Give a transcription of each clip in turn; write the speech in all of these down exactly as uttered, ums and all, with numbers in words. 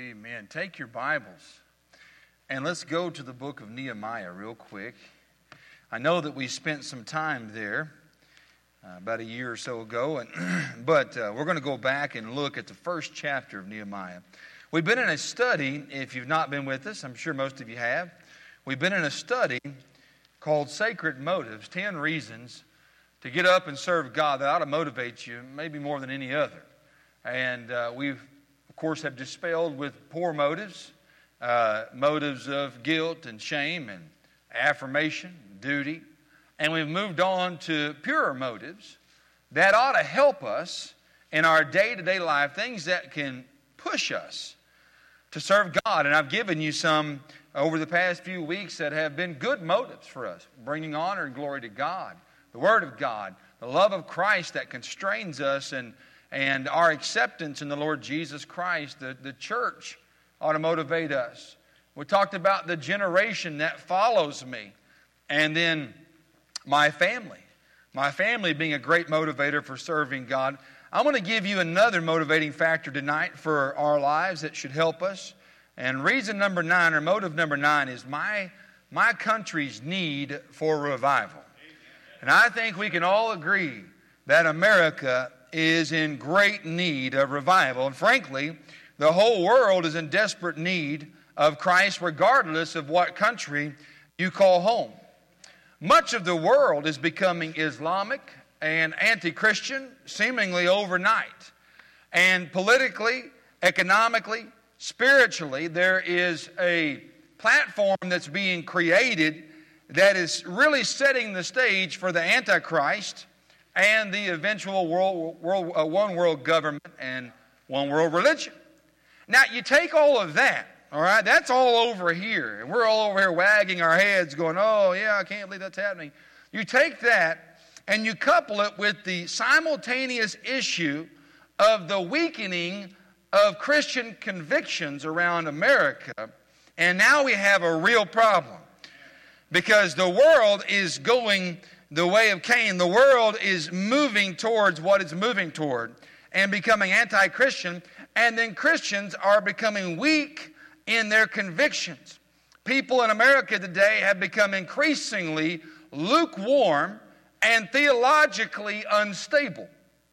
Amen. Take your Bibles and let's go to the book of Nehemiah real quick. I know that we spent some time there uh, about a year or so ago, and but uh, we're going to go back and look at the first chapter of Nehemiah. We've been in a study, if you've not been with us, I'm sure most of you have. We've been in a study called Sacred Motives, ten Reasons to Get Up and Serve God that ought to motivate you, maybe more than any other. And uh, we've, of course, have dispelled with poor motives, uh, motives of guilt and shame and affirmation, duty. And we've moved on to purer motives that ought to help us in our day-to-day life, things that can push us to serve God. And I've given you some over the past few weeks that have been good motives for us, bringing honor and glory to God, the Word of God, the love of Christ that constrains us, and, and our acceptance in the Lord Jesus Christ. The, the church ought to motivate us. We talked about the generation that follows me, and then my family. My family being a great motivator for serving God. I want to give you another motivating factor tonight for our lives that should help us. And reason number nine, or motive number nine, is my, my country's need for revival. And I think we can all agree that America is in great need of revival. And frankly, the whole world is in desperate need of Christ, regardless of what country you call home. Much of the world is becoming Islamic and anti-Christian seemingly overnight. And politically, economically, spiritually, there is a platform that's being created that is really setting the stage for the Antichrist and the eventual world, world, uh, one world government and one world religion. Now, you take all of that, all right, that's all over here. And we're all over here wagging our heads going, oh, yeah, I can't believe that's happening. You take that and you couple it with the simultaneous issue of the weakening of Christian convictions around America, and now we have a real problem. Because the world is going the way of Cain. The world is moving towards what it's moving toward and becoming anti-Christian. And then Christians are becoming weak in their convictions. People in America today have become increasingly lukewarm and theologically unstable.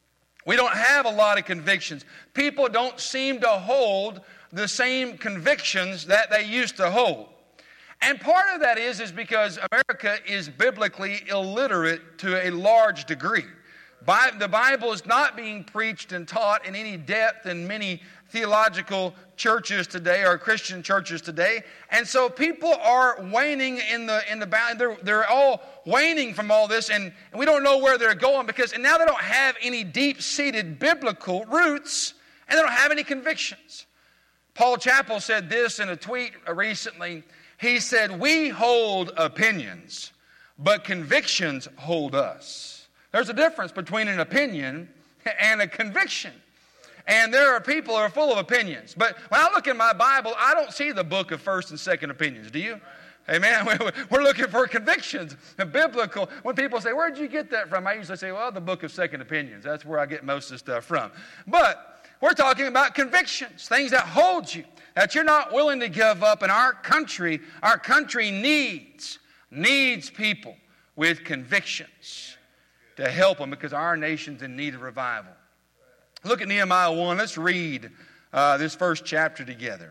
We don't have a lot of convictions. People don't seem to hold the same convictions that they used to hold. And part of that is, is because America is biblically illiterate to a large degree. By, the Bible is not being preached and taught in any depth in many theological churches today or Christian churches today. And so people are waning in the in the they're, they're all waning from all this, and, and we don't know where they're going because and now they don't have any deep-seated biblical roots, and they don't have any convictions. Paul Chappell said this in a tweet recently. He said, we hold opinions, but convictions hold us. There's a difference between an opinion and a conviction. And there are people who are full of opinions. But when I look in my Bible, I don't see the book of first and second opinions. Do you? Amen. We're looking for convictions, biblical. When people say, where'd you get that from? I usually say, well, the book of second opinions. That's where I get most of the stuff from. But we're talking about convictions, things that hold you, that you're not willing to give up. And our country, our country needs, needs people with convictions to help them because our nation's in need of revival. Look at Nehemiah one. Let's read uh, this first chapter together.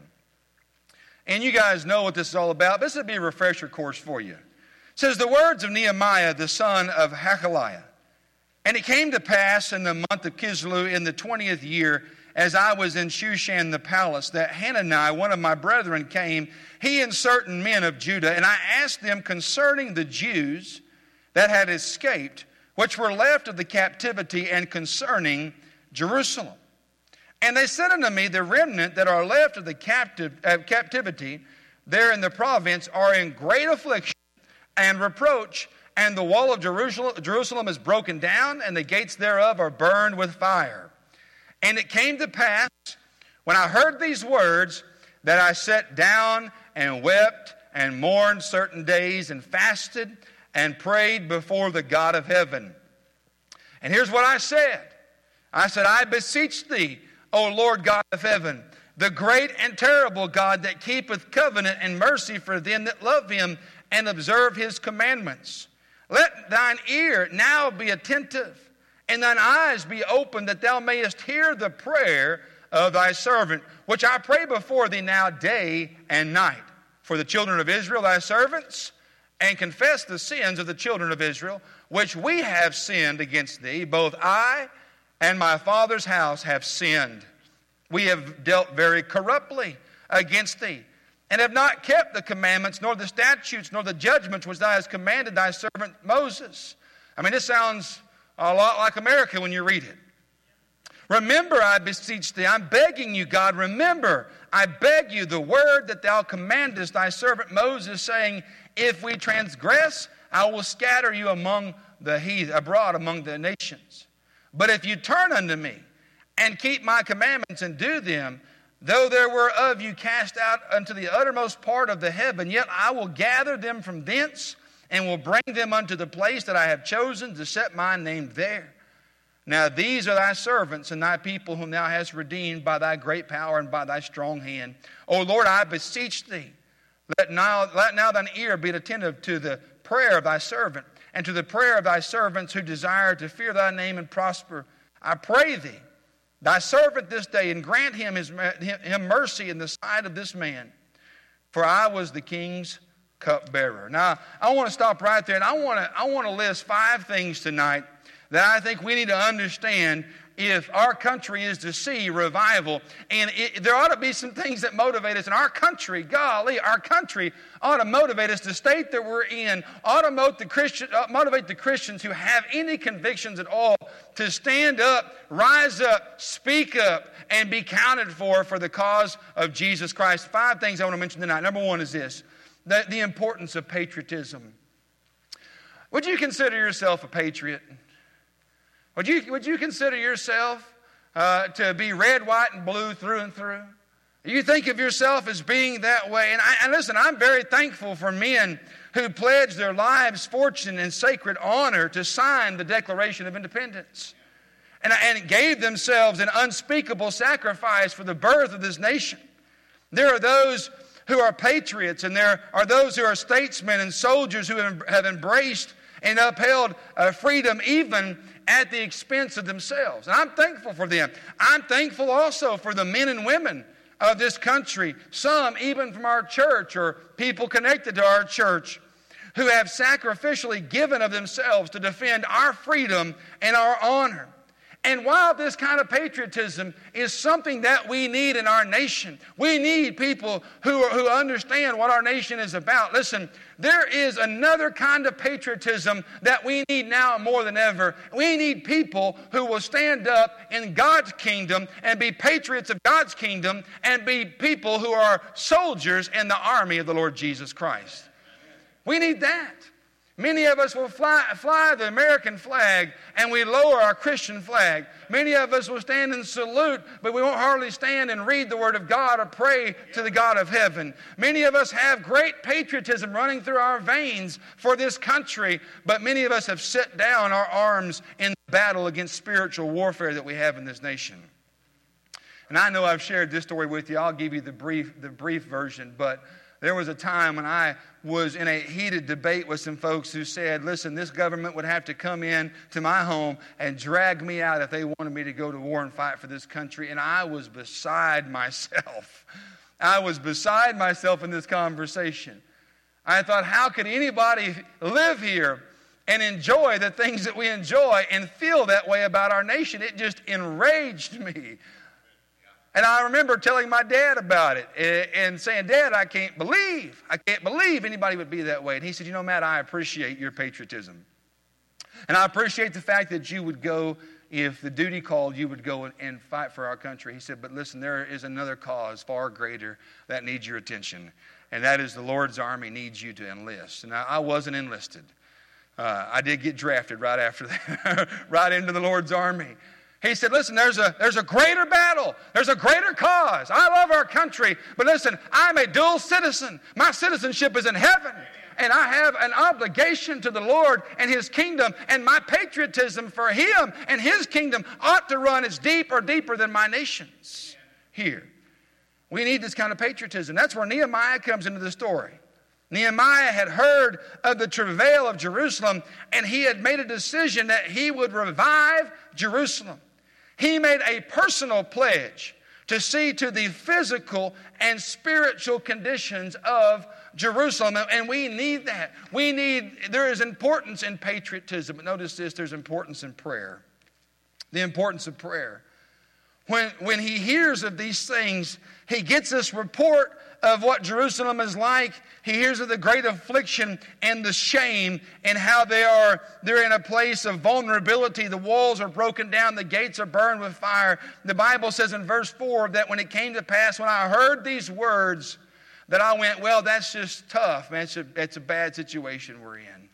And you guys know what this is all about. This will be a refresher course for you. It says, the words of Nehemiah, the son of Hakaliah. And it came to pass in the month of Kislev in the twentieth year, as I was in Shushan the palace, that Hanani, one of my brethren, came, he and certain men of Judah, and I asked them concerning the Jews that had escaped, which were left of the captivity, and concerning Jerusalem. And they said unto me, the remnant that are left of the captive, uh, captivity there in the province are in great affliction and reproach, and the wall of Jerusalem, Jerusalem is broken down, and the gates thereof are burned with fire. And it came to pass, when I heard these words, that I sat down and wept and mourned certain days and fasted and prayed before the God of heaven. And here's what I said. I said, I beseech thee, O Lord God of heaven, the great and terrible God that keepeth covenant and mercy for them that love him and observe his commandments. Let thine ear now be attentive, and thine eyes be open, that thou mayest hear the prayer of thy servant, which I pray before thee now day and night, for the children of Israel thy servants, and confess the sins of the children of Israel, which we have sinned against thee. Both I and my father's house have sinned. We have dealt very corruptly against thee, and have not kept the commandments, nor the statutes, nor the judgments which thou hast commanded thy servant Moses. I mean, this sounds a lot like America when you read it. Remember, I beseech thee, I'm begging you, God, remember, I beg you, the word that thou commandest thy servant Moses, saying, if we transgress, I will scatter you among the heathen, abroad among the nations. But if you turn unto me, and keep my commandments and do them, though there were of you cast out unto the uttermost part of the heaven, yet I will gather them from thence, and will bring them unto the place that I have chosen to set my name there. Now these are thy servants and thy people whom thou hast redeemed by thy great power and by thy strong hand. O Lord, I beseech thee, let now, let now thine ear be attentive to the prayer of thy servant, and to the prayer of thy servants who desire to fear thy name and prosper. I pray thee, thy servant this day, and grant him, his, him mercy in the sight of this man. For I was the king's cupbearer. Now, I want to stop right there, and I want to, I want to list five things tonight that I think we need to understand if our country is to see revival. And it, there ought to be some things that motivate us in our country. Golly, our country ought to motivate us. The state that we're in ought to motivate the, Christian, uh, motivate the Christians who have any convictions at all to stand up, rise up, speak up, and be counted for for the cause of Jesus Christ. Five things I want to mention tonight. Number one is this, the, the importance of patriotism. Would you consider yourself a patriot? Would you, would you consider yourself uh, to be red, white, and blue through and through? You think of yourself as being that way. And, I, and listen, I'm very thankful for men who pledged their lives, fortune, and sacred honor to sign the Declaration of Independence. And, and gave themselves an unspeakable sacrifice for the birth of this nation. There are those who are patriots, and there are those who are statesmen and soldiers who have, have embraced and upheld uh, freedom even at the expense of themselves. And I'm thankful for them. I'm thankful also for the men and women of this country, some even from our church or people connected to our church, who have sacrificially given of themselves to defend our freedom and our honor. And while this kind of patriotism is something that we need in our nation, we need people who, are, who understand what our nation is about. Listen, there is another kind of patriotism that we need now more than ever. We need people who will stand up in God's kingdom and be patriots of God's kingdom and be people who are soldiers in the army of the Lord Jesus Christ. We need that. Many of us will fly, fly the American flag and we lower our Christian flag. Many of us will stand and salute, but we won't hardly stand and read the Word of God or pray to the God of heaven. Many of us have great patriotism running through our veins for this country, but many of us have set down our arms in the battle against spiritual warfare that we have in this nation. And I know I've shared this story with you. I'll give you the brief, the brief version, but there was a time when I was in a heated debate with some folks who said, listen, this government would have to come in to my home and drag me out if they wanted me to go to war and fight for this country. And I was beside myself. I was beside myself in this conversation. I thought, how could anybody live here and enjoy the things that we enjoy and feel that way about our nation? It just enraged me. And I remember telling my dad about it and saying, Dad, I can't believe, I can't believe anybody would be that way. And he said, you know, Matt, I appreciate your patriotism. And I appreciate the fact that you would go, if the duty called, you would go and fight for our country. He said, but listen, there is another cause far greater that needs your attention. And that is the Lord's army needs you to enlist. And I, I wasn't enlisted. Uh, I did get drafted right after that, right into the Lord's army. He said, listen, there's a, there's a greater battle. There's a greater cause. I love our country, but listen, I'm a dual citizen. My citizenship is in heaven, and I have an obligation to the Lord and His kingdom, and my patriotism for Him and His kingdom ought to run as deep or deeper than my nation's here. We need this kind of patriotism. That's where Nehemiah comes into the story. Nehemiah had heard of the travail of Jerusalem, and he had made a decision that he would revive Jerusalem. He made a personal pledge to see to the physical and spiritual conditions of Jerusalem. And we need that. We need, there is importance in patriotism. But notice this, there's importance in prayer. The importance of prayer. When, when he hears of these things, he gets this report of what Jerusalem is like. He hears of the great affliction and the shame and how they are, they're in a place of vulnerability. The walls are broken down. The gates are burned with fire. The Bible says in verse four that when it came to pass, when I heard these words, that I went, well, that's just tough, man. It's a, it's a bad situation we're in.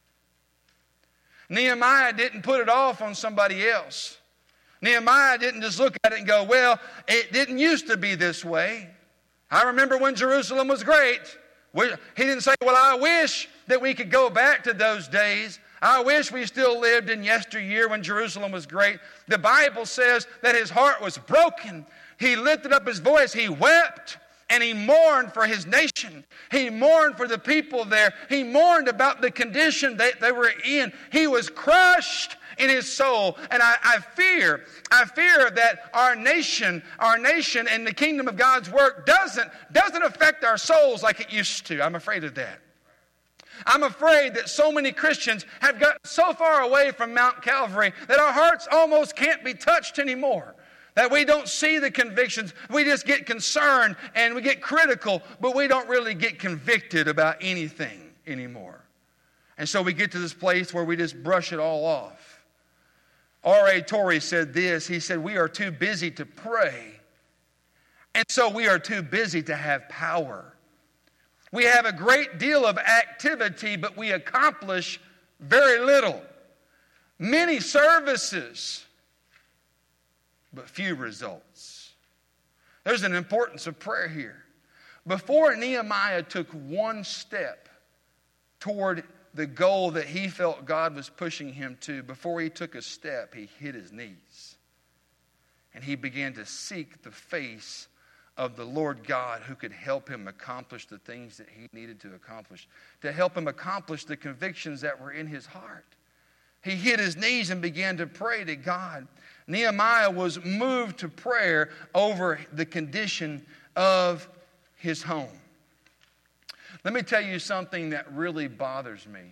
Nehemiah didn't put it off on somebody else. Nehemiah didn't just look at it and go, well, it didn't used to be this way. I remember when Jerusalem was great. We, he didn't say, well, I wish that we could go back to those days. I wish we still lived in yesteryear when Jerusalem was great. The Bible says that his heart was broken. He lifted up his voice. He wept. And he mourned for his nation. He mourned for the people there. He mourned about the condition that they were in. He was crushed in his soul. And I, I fear, I fear that our nation, our nation and the kingdom of God's work doesn't, doesn't affect our souls like it used to. I'm afraid of that. I'm afraid that so many Christians have gotten so far away from Mount Calvary that our hearts almost can't be touched anymore. That we don't see the convictions. We just get concerned and we get critical, but we don't really get convicted about anything anymore. And so we get to this place where we just brush it all off. R A Torrey said this. He said, we are too busy to pray, and so we are too busy to have power. We have a great deal of activity, but we accomplish very little. Many services, but few results. There's an importance of prayer here. Before Nehemiah took one step toward the goal that he felt God was pushing him to, before he took a step, he hit his knees. And he began to seek the face of the Lord God who could help him accomplish the things that he needed to accomplish, to help him accomplish the convictions that were in his heart. He hit his knees and began to pray to God. Nehemiah was moved to prayer over the condition of his home. Let me tell you something that really bothers me.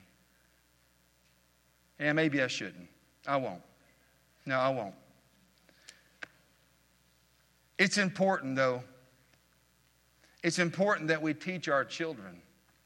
And maybe I shouldn't. I won't. No, I won't. It's important, though. It's important that we teach our children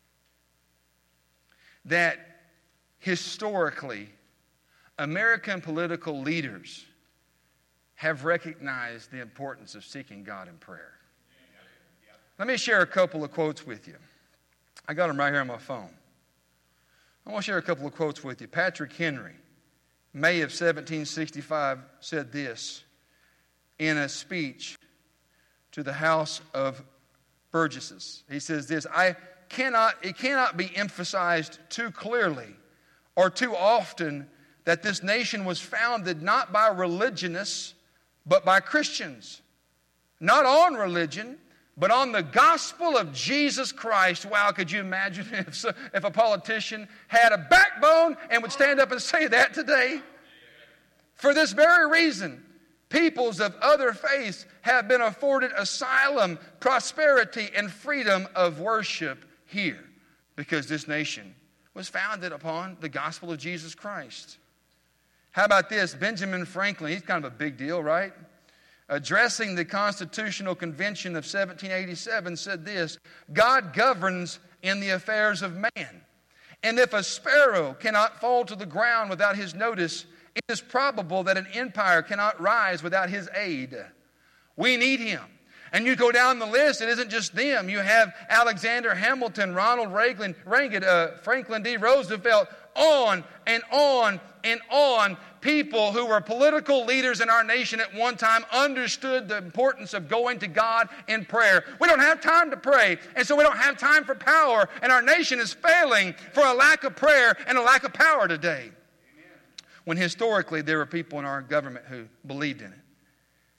that historically, American political leaders have recognized the importance of seeking God in prayer. Let me share a couple of quotes with you. I got them right here on my phone. I want to share a couple of quotes with you. Patrick Henry, May of seventeen sixty-five, said this in a speech to the House of Burgesses. He says this, I cannot, it cannot be emphasized too clearly or too often that this nation was founded not by religionists, but by Christians. Not on religion, but on the gospel of Jesus Christ. Wow, could you imagine if, if a politician had a backbone and would stand up and say that today? For this very reason, peoples of other faiths have been afforded asylum, prosperity, and freedom of worship here, because this nation was founded upon the gospel of Jesus Christ. How about this? Benjamin Franklin, he's kind of a big deal, right? Addressing the Constitutional Convention of seventeen eighty-seven, said this, God governs in the affairs of man. And if a sparrow cannot fall to the ground without his notice, it is probable that an empire cannot rise without his aid. We need him. And you go down the list, it isn't just them. You have Alexander Hamilton, Ronald Reagan, Reagan uh, Franklin D. Roosevelt, on and on and on. People who were political leaders in our nation at one time understood the importance of going to God in prayer. We don't have time to pray, and so we don't have time for power, and our nation is failing for a lack of prayer and a lack of power today. Amen. When historically there were people in our government who believed in it.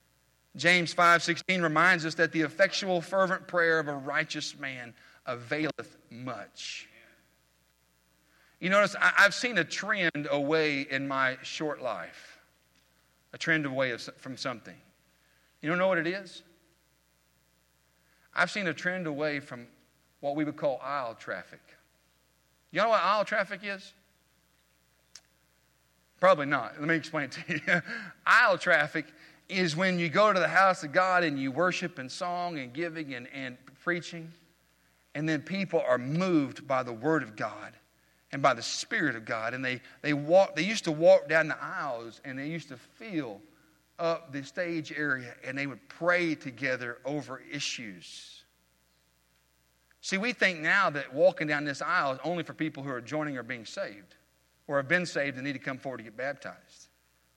James five sixteen reminds us that the effectual fervent prayer of a righteous man availeth much. You notice I've seen a trend away in my short life. A trend away from something. You don't know what it is? I've seen a trend away from what we would call aisle traffic. You know what aisle traffic is? Probably not. Let me explain it to you. Aisle traffic is when you go to the house of God and you worship and song and giving and, and preaching, and then people are moved by the Word of God and by the Spirit of God, and they, they walk. They used to walk down the aisles, and they used to fill up the stage area, and they would pray together over issues. See, we think now that walking down this aisle is only for people who are joining or being saved, or have been saved and need to come forward to get baptized.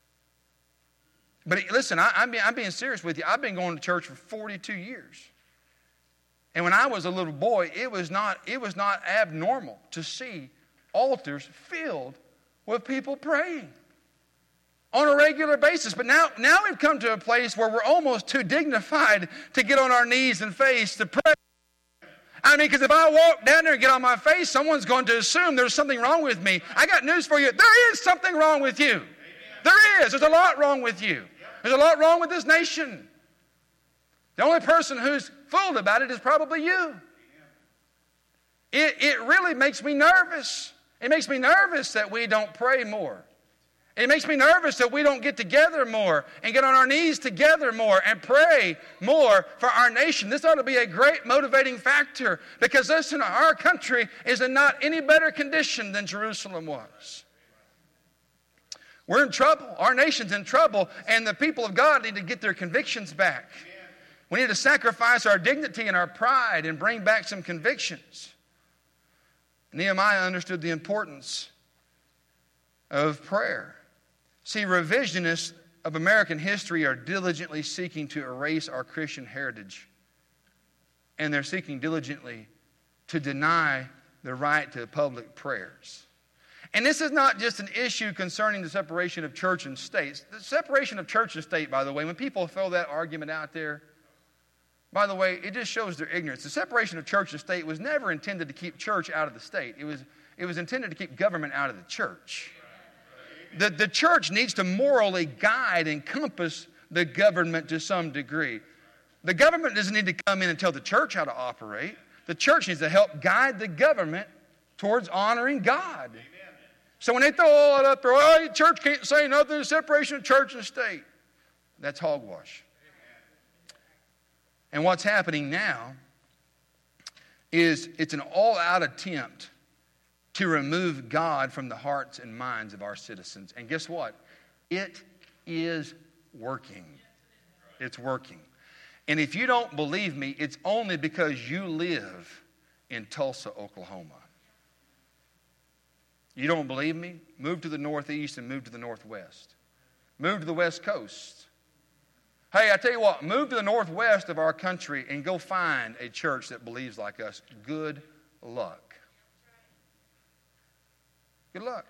But listen, I, I'm, being, I'm being serious with you. I've been going to church for forty-two years. And when I was a little boy, it was not, it was not abnormal to see altars filled with people praying on a regular basis. But now, now we've come to a place where we're almost too dignified to get on our knees and face to pray. I mean, because if I walk down there and get on my face, someone's going to assume there's something wrong with me. I got news for you. There is something wrong with you. Amen. There is. There's a lot wrong with you. Yep. There's a lot wrong with this nation. The only person who's fooled about it is probably you. It, it really makes me nervous. It makes me nervous that we don't pray more. It makes me nervous that we don't get together more and get on our knees together more and pray more for our nation. This ought to be a great motivating factor because, listen, our country is in not any better condition than Jerusalem was. We're in trouble. Our nation's in trouble, and the people of God need to get their convictions back. We need to sacrifice our dignity and our pride and bring back some convictions. Nehemiah understood the importance of prayer. See, revisionists of American history are diligently seeking to erase our Christian heritage. And they're seeking diligently to deny the right to public prayers. And this is not just an issue concerning the separation of church and state. The separation of church and state, by the way, when people throw that argument out there, by the way, it just shows their ignorance. The separation of church and state was never intended to keep church out of the state. It was, it was intended to keep government out of the church. The, the church needs to morally guide and compass the government to some degree. The government doesn't need to come in and tell the church how to operate. The church needs to help guide the government towards honoring God. Amen. So when they throw all that up there, oh, the church can't say nothing, separation of church and state. That's hogwash. And what's happening now is it's an all-out attempt to remove God from the hearts and minds of our citizens. And guess what? It is working. It's working. And if you don't believe me, it's only because you live in Tulsa, Oklahoma. You don't believe me? Move to the northeast and move to the northwest. Move to the west coast. Hey, I tell you what, move to the northwest of our country and go find a church that believes like us. Good luck. Good luck.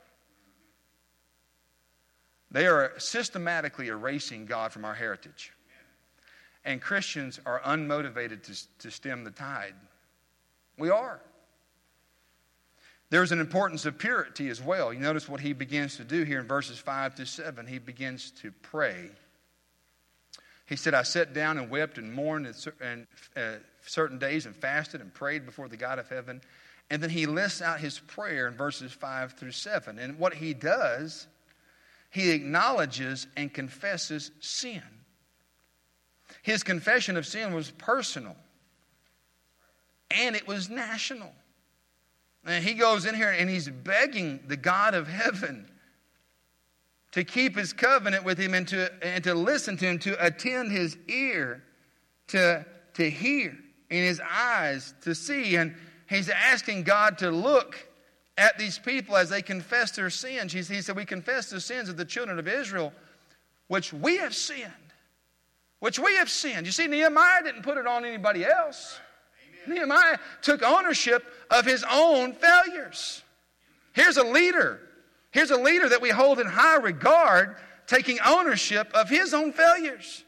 They are systematically erasing God from our heritage. And Christians are unmotivated to, to stem the tide. We are. There's an importance of purity as well. You notice what he begins to do here in verses five to seven. He begins to pray. He said, I sat down and wept and mourned in uh, certain days and fasted and prayed before the God of heaven. And then he lists out his prayer in verses five through seven. And what he does, he acknowledges and confesses sin. His confession of sin was personal. And it was national. And he goes in here and he's begging the God of heaven to keep his covenant with him and to, and to listen to him, to attend his ear, to, to hear, and his eyes to see. And he's asking God to look at these people as they confess their sins. He, he said, we confess the sins of the children of Israel, which we have sinned. Which we have sinned. You see, Nehemiah didn't put it on anybody else. Amen. Nehemiah took ownership of his own failures. Here's a leader. Here's a leader that we hold in high regard, taking ownership of his own failures.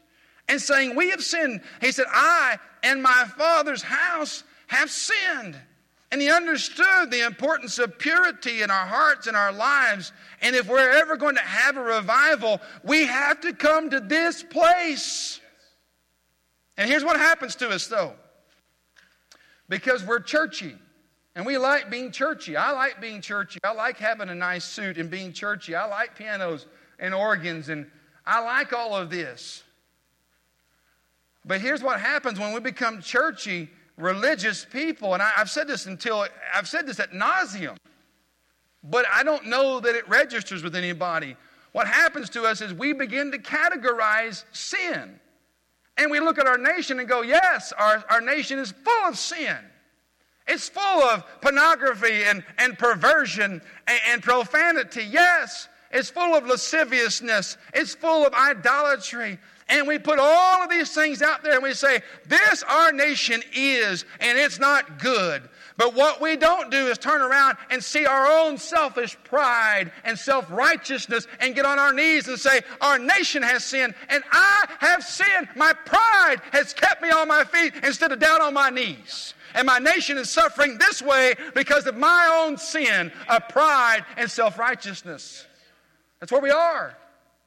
and saying, we have sinned. He said, I and my Father's house have sinned. And he understood the importance of purity in our hearts and our lives. And if we're ever going to have a revival, we have to come to this place. And here's what happens to us, though. Because we're churchy. And we like being churchy. I like being churchy. I like having a nice suit and being churchy. I like pianos and organs. And I like all of this. But here's what happens when we become churchy, religious people. And I, I've said this until, I've said this ad nauseum. But I don't know that it registers with anybody. What happens to us is we begin to categorize sin. And we look at our nation and go, yes, our, our nation is full of sin. It's full of pornography and, and perversion and, and profanity. Yes, it's full of lasciviousness. It's full of idolatry. And we put all of these things out there and we say, this our nation is, and it's not good. But what we don't do is turn around and see our own selfish pride and self-righteousness and get on our knees and say, our nation has sinned and I have sinned. My pride has kept me on my feet instead of down on my knees. And my nation is suffering this way because of my own sin of pride and self-righteousness. That's where we are.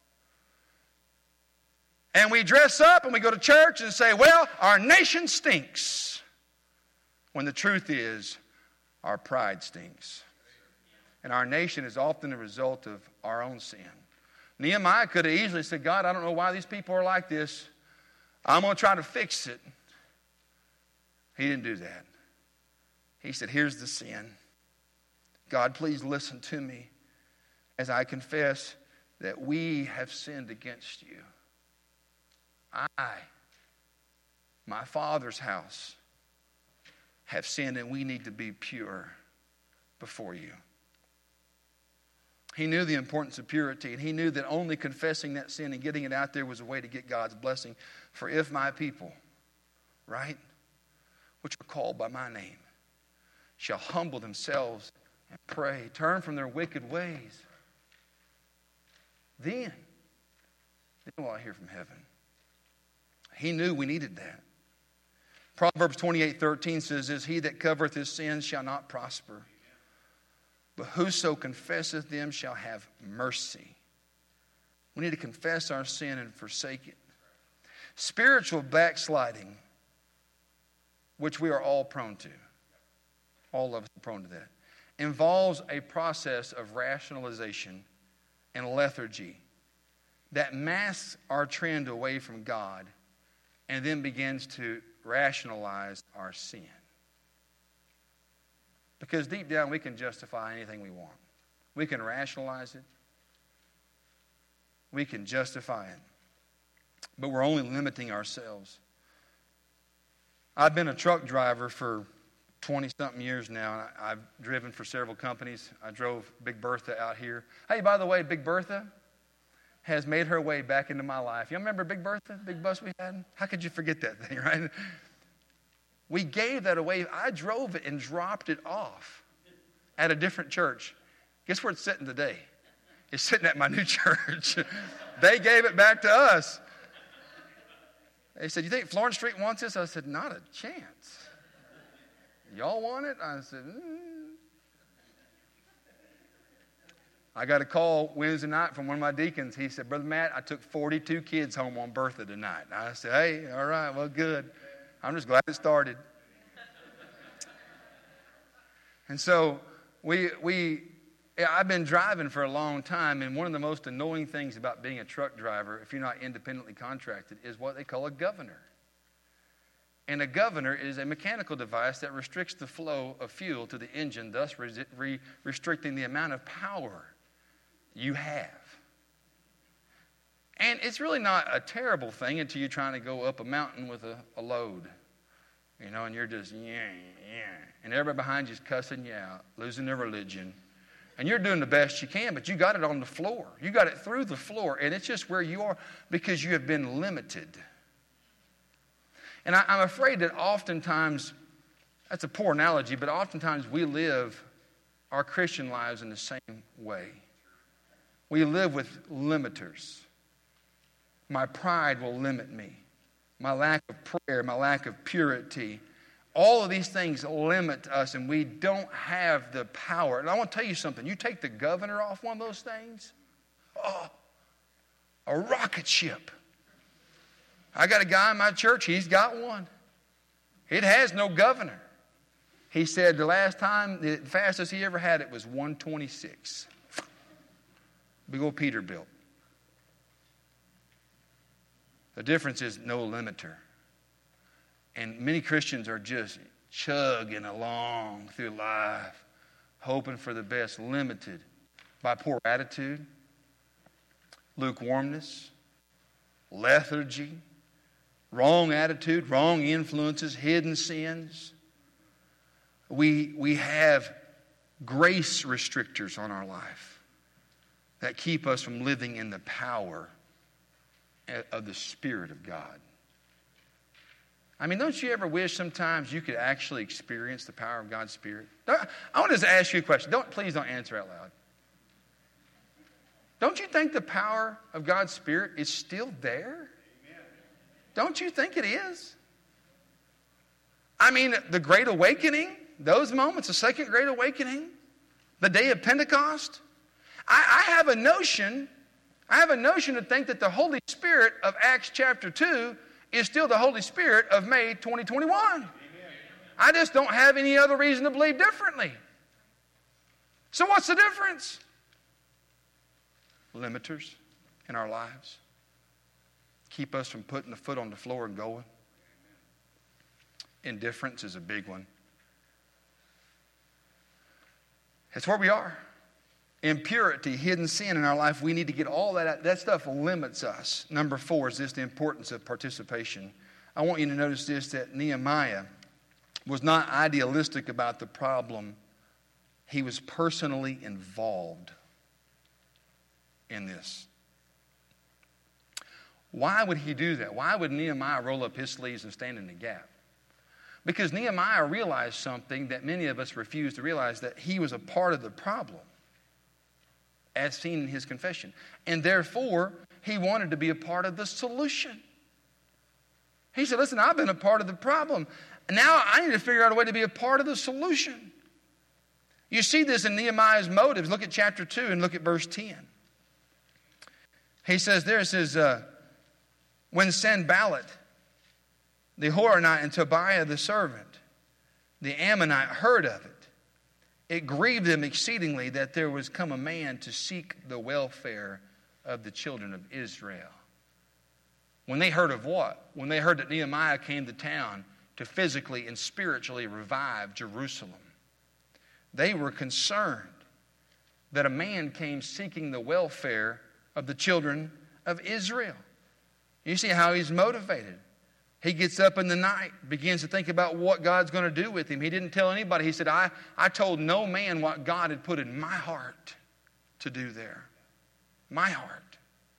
And we dress up and we go to church and say, well, our nation stinks. When the truth is, our pride stinks. And our nation is often a result of our own sin. Nehemiah could have easily said, God, I don't know why these people are like this. I'm going to try to fix it. He didn't do that. He said, here's the sin. God, please listen to me as I confess that we have sinned against you. I, my Father's house, have sinned and we need to be pure before you. He knew the importance of purity, and he knew that only confessing that sin and getting it out there was a way to get God's blessing. For if my people, right, which are called by my name, shall humble themselves and pray, turn from their wicked ways, then, then will I hear from heaven. He knew we needed that. Proverbs twenty-eight thirteen says, is he that covereth his sins shall not prosper, but whoso confesseth them shall have mercy. We need to confess our sin and forsake it. Spiritual backsliding, which we are all prone to, all of us are prone to that, involves a process of rationalization and lethargy that masks our trend away from God and then begins to rationalize our sin. Because deep down we can justify anything we want. We can rationalize it. We can justify it. But we're only limiting ourselves. I've been a truck driver for twenty-something years now, and I've driven for several companies. I drove Big Bertha out here. Hey, by the way, Big Bertha has made her way back into my life. You remember Big Bertha, big bus we had? How could you forget that thing, right? We gave that away. I drove it and dropped it off at a different church. Guess where it's sitting today? It's sitting at my new church. They gave it back to us. They said, you think Florence Street wants this? I said, not a chance. Y'all want it? I said, mm. I got a call Wednesday night from one of my deacons. He said, Brother Matt, I took forty-two kids home on Bertha tonight. And I said, hey, all right, well, good. I'm just glad it started. And so we, we, I've been driving for a long time, and one of the most annoying things about being a truck driver, if you're not independently contracted, is what they call a governor. And a governor is a mechanical device that restricts the flow of fuel to the engine, thus re- re- restricting the amount of power you have. And it's really not a terrible thing until you're trying to go up a mountain with a, a load. You know, and you're just, yeah, yeah. And everybody behind you is cussing you out, losing their religion. And you're doing the best you can, but you got it on the floor. You got it through the floor, and it's just where you are because you have been limited. And I, I'm afraid that oftentimes, that's a poor analogy, but oftentimes we live our Christian lives in the same way. We live with limiters. My pride will limit me. my lack of prayer, my lack of purity. All of these things limit us, and we don't have the power. And I want to tell you something. You take the governor off one of those things, oh, a rocket ship. I got a guy in my church, he's got one. It has no governor. He said the last time, the fastest he ever had it was one twenty-six. Big old Peterbilt. The difference is no limiter. And many Christians are just chugging along through life, hoping for the best, limited by poor attitude, lukewarmness, lethargy, wrong attitude, wrong influences, hidden sins. We, we have grace restrictors on our life that keep us from living in the power of the Spirit of God. I mean, don't you ever wish sometimes you could actually experience the power of God's Spirit? I want to just ask you a question. Don't, please don't answer out loud. Don't you think the power of God's Spirit is still there? Amen. Don't you think it is? I mean, the Great Awakening, those moments, the Second Great Awakening, the day of Pentecost. I, I have a notion, I have a notion to think that the Holy Spirit of Acts chapter two is still the Holy Spirit of May twenty twenty-one. Amen. I just don't have any other reason to believe differently. So what's the difference? Limiters in our lives. Keep us from putting the foot on the floor and going. Indifference is a big one. It's where we are. Impurity, hidden sin in our life, we need to get all that out. That stuff limits us. Number four is this, the importance of participation. I want you to notice this, that Nehemiah was not idealistic about the problem. He was personally involved in this. Why would he do that? Why would Nehemiah roll up his sleeves and stand in the gap? Because Nehemiah realized something that many of us refuse to realize, that he was a part of the problem, as seen in his confession. And therefore, he wanted to be a part of the solution. He said, listen, I've been a part of the problem. Now I need to figure out a way to be a part of the solution. You see this in Nehemiah's motives. Look at chapter two and look at verse ten. He says there, it says, uh, when Sanballat, the Horonite, and Tobiah the servant, the Ammonite, heard of it, it grieved them exceedingly that there was come a man to seek the welfare of the children of Israel. When they heard of what? When they heard that Nehemiah came to town to physically and spiritually revive Jerusalem, they were concerned that a man came seeking the welfare of the children of Israel. You see how he's motivated. He gets up in the night, begins to think about what God's going to do with him. He didn't tell anybody. He said, I, I told no man what God had put in my heart to do there. My heart.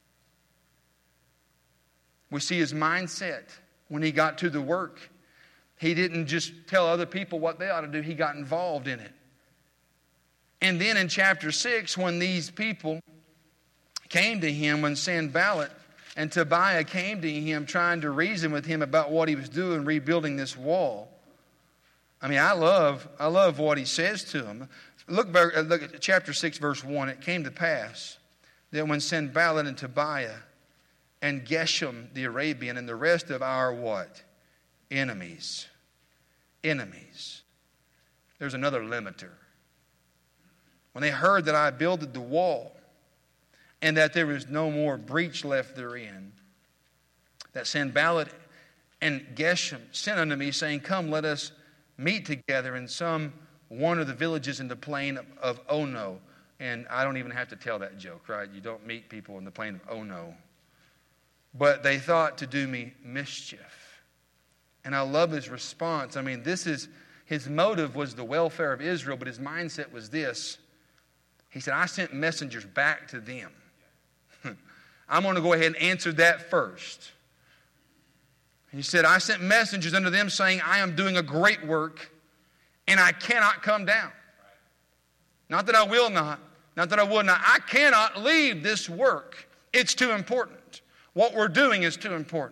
We see his mindset when he got to the work. He didn't just tell other people what they ought to do. He got involved in it. And then in chapter six, when these people came to him, when Sanballat and Tobiah came to him trying to reason with him about what he was doing, rebuilding this wall. I mean, I love, I love what he says to them. Look, look at chapter six, verse one. It came to pass that when Sanballat and Tobiah and Geshem the Arabian and the rest of our what? Enemies. Enemies. There's another limiter. When they heard that I builded the wall, and that there was no more breach left therein, that Sanballat and Geshem sent unto me, saying, come, let us meet together in some one of the villages in the plain of Ono. And I don't even have to tell that joke, right? You don't meet people in the plain of Ono. But they thought to do me mischief. And I love his response. I mean, this is, his motive was the welfare of Israel, but his mindset was this. He said, I sent messengers back to them. I'm going to go ahead and answer that first. He said, I sent messengers unto them saying, I am doing a great work and I cannot come down. Not that I will not, not that I would not. I cannot leave this work. It's too important. What we're doing is too important.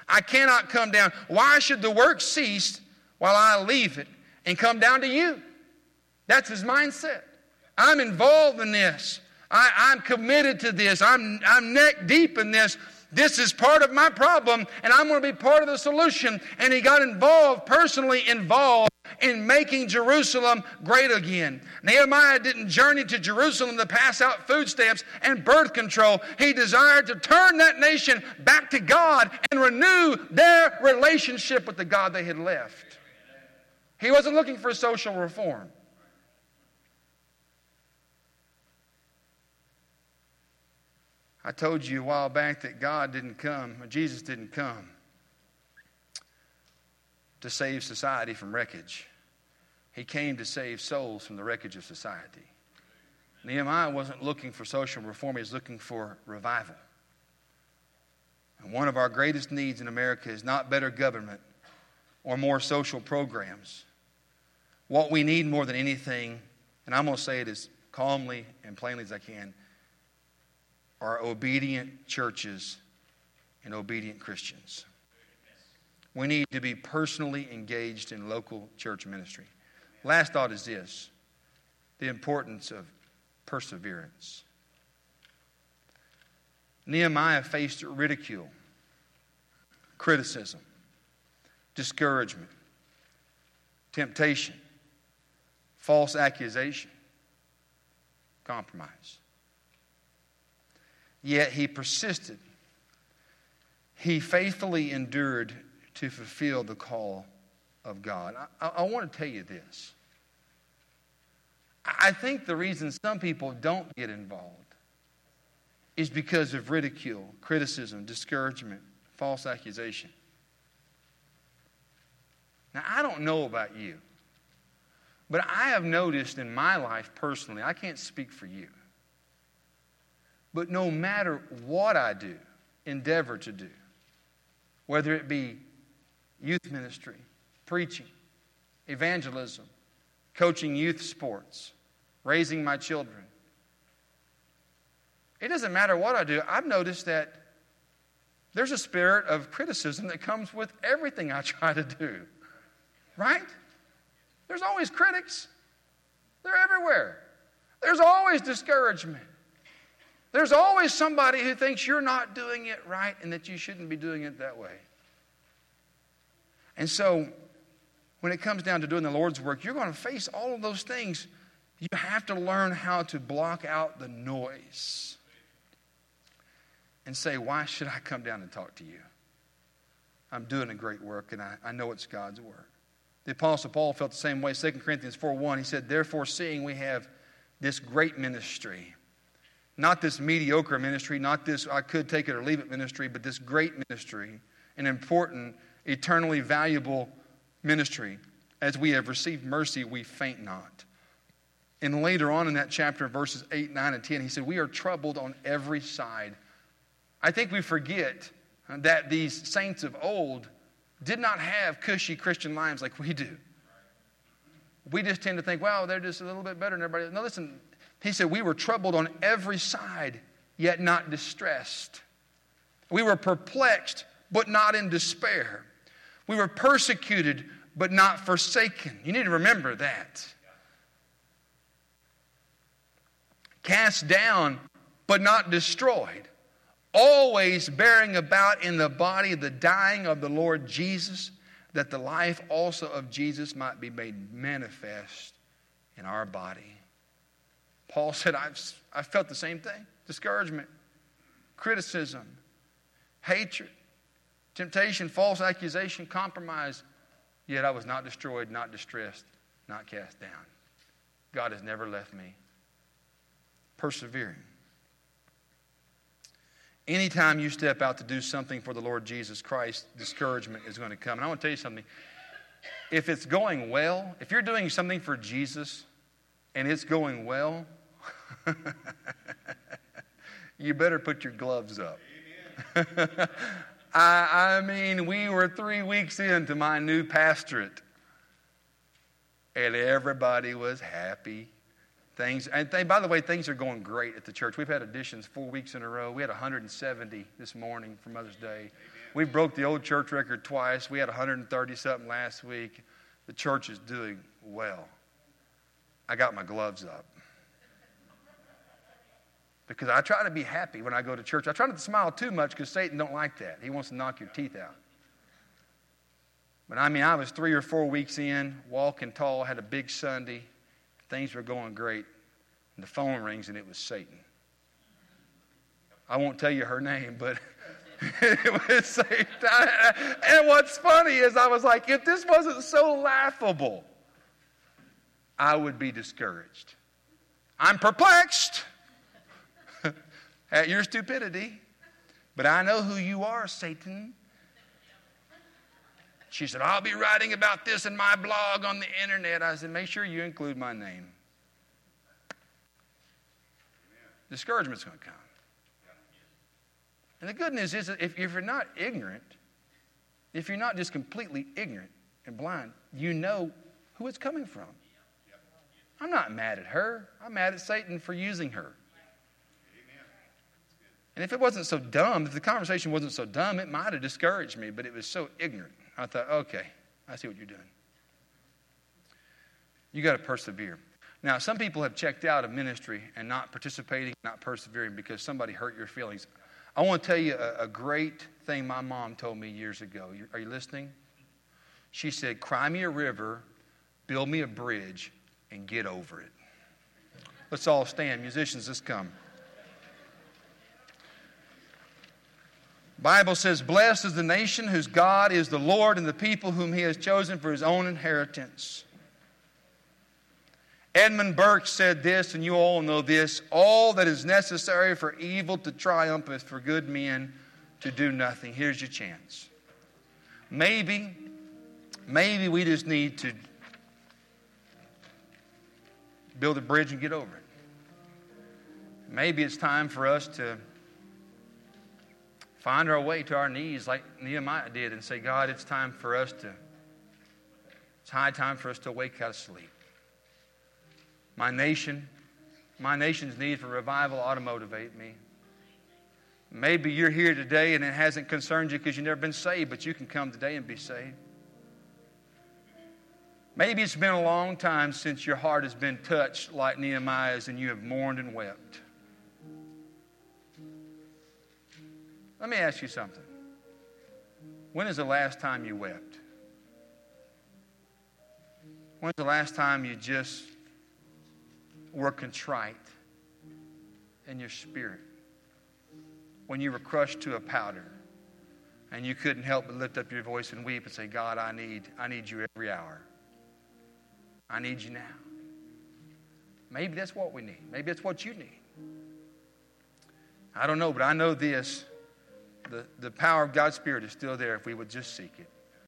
I cannot come down. Why should the work cease while I leave it and come down to you? That's his mindset. I'm involved in this. I, I'm committed to this. I'm, I'm neck deep in this. This is part of my problem, and I'm going to be part of the solution. And he got involved, personally involved, in making Jerusalem great again. Nehemiah didn't journey to Jerusalem to pass out food stamps and birth control. He desired to turn that nation back to God and renew their relationship with the God they had left. He wasn't looking for social reform. I told you a while back that God didn't come, or Jesus didn't come to save society from wreckage. He came to save souls from the wreckage of society. Nehemiah wasn't looking for social reform, he was looking for revival. And one of our greatest needs in America is not better government or more social programs. What we need more than anything, and I'm going to say it as calmly and plainly as I can, are obedient churches and obedient Christians. We need to be personally engaged in local church ministry. Last thought is this: the importance of perseverance. Nehemiah faced ridicule, criticism, discouragement, temptation, false accusation, compromise. Yet he persisted. He faithfully endured to fulfill the call of God. I, I want to tell you this. I think the reason some people don't get involved is because of ridicule, criticism, discouragement, false accusation. Now, I don't know about you, but I have noticed in my life personally, I can't speak for you, but no matter what I do, endeavor to do, whether it be youth ministry, preaching, evangelism, coaching youth sports, raising my children, it doesn't matter what I do. I've noticed that there's a spirit of criticism that comes with everything I try to do. Right? There's always critics. They're everywhere. There's always discouragement. There's always somebody who thinks you're not doing it right and that you shouldn't be doing it that way. And so, when it comes down to doing the Lord's work, you're going to face all of those things. You have to learn how to block out the noise and say, why should I come down and talk to you? I'm doing a great work, and I, I know it's God's work. The Apostle Paul felt the same way. Second Corinthians four one, he said, therefore, seeing we have this great ministry, not this mediocre ministry, not this I could take it or leave it ministry, but this great ministry, an important, eternally valuable ministry. As we have received mercy, we faint not. And later on in that chapter, verses eight, nine, and ten, he said, we are troubled on every side. I think we forget that these saints of old did not have cushy Christian lives like we do. We just tend to think, wow, they're just a little bit better than everybody else. No, listen, he said, we were troubled on every side, yet not distressed. We were perplexed, but not in despair. We were persecuted, but not forsaken. You need to remember that. Cast down, but not destroyed. Always bearing about in the body the dying of the Lord Jesus, that the life also of Jesus might be made manifest in our body. Paul said, I've, I've felt the same thing. Discouragement, criticism, hatred, temptation, false accusation, compromise. Yet I was not destroyed, not distressed, not cast down. God has never left me. Persevering. Anytime you step out to do something for the Lord Jesus Christ, discouragement is going to come. And I want to tell you something. If it's going well, if you're doing something for Jesus and it's going well, you better put your gloves up. I, I mean, we were three weeks into my new pastorate, and everybody was happy. Things, and they, by the way, things are going great at the church. We've had additions four weeks in a row. We had one hundred seventy this morning for Mother's Day. Amen. We broke the old church record twice. We had one hundred thirty something last week. The church is doing well. I got my gloves up. Because I try to be happy when I go to church. I try not to smile too much because Satan don't like that. He wants to knock your teeth out. But I mean, I was three or four weeks in, walking tall, had a big Sunday. Things were going great. And the phone rings and it was Satan. I won't tell you her name, but it was Satan. And what's funny is I was like, if this wasn't so laughable, I would be discouraged. I'm perplexed at your stupidity, but I know who you are, Satan. She said, I'll be writing about this in my blog on the internet. I said, make sure you include my name. Discouragement's going to come. And the good news is that if, if you're not ignorant, if you're not just completely ignorant and blind, you know who it's coming from. I'm not mad at her. I'm mad at Satan for using her. And if it wasn't so dumb, if the conversation wasn't so dumb, it might have discouraged me, but it was so ignorant. I thought, okay, I see what you're doing. You got to persevere. Now, some people have checked out of ministry and not participating, not persevering because somebody hurt your feelings. I want to tell you a, a great thing my mom told me years ago. You, are you listening? She said, cry me a river, build me a bridge, and get over it. Let's all stand. Musicians, let's come. Bible says, blessed is the nation whose God is the Lord and the people whom he has chosen for his own inheritance. Edmund Burke said this, and you all know this, all that is necessary for evil to triumph is for good men to do nothing. Here's your chance. Maybe, maybe we just need to build a bridge and get over it. Maybe it's time for us to find our way to our knees like Nehemiah did and say, God, it's time for us to, it's high time for us to wake out of sleep. My nation, my nation's need for revival ought to motivate me. Maybe you're here today and it hasn't concerned you because you've never been saved, but you can come today and be saved. Maybe it's been a long time since your heart has been touched like Nehemiah's and you have mourned and wept. Let me ask you something. When is the last time you wept? When's the last time you just were contrite in your spirit? When you were crushed to a powder and you couldn't help but lift up your voice and weep and say, God, I need, I need you every hour. I need you now. Maybe that's what we need. Maybe that's what you need. I don't know, but I know this. The, the power of God's Spirit is still there if we would just seek it.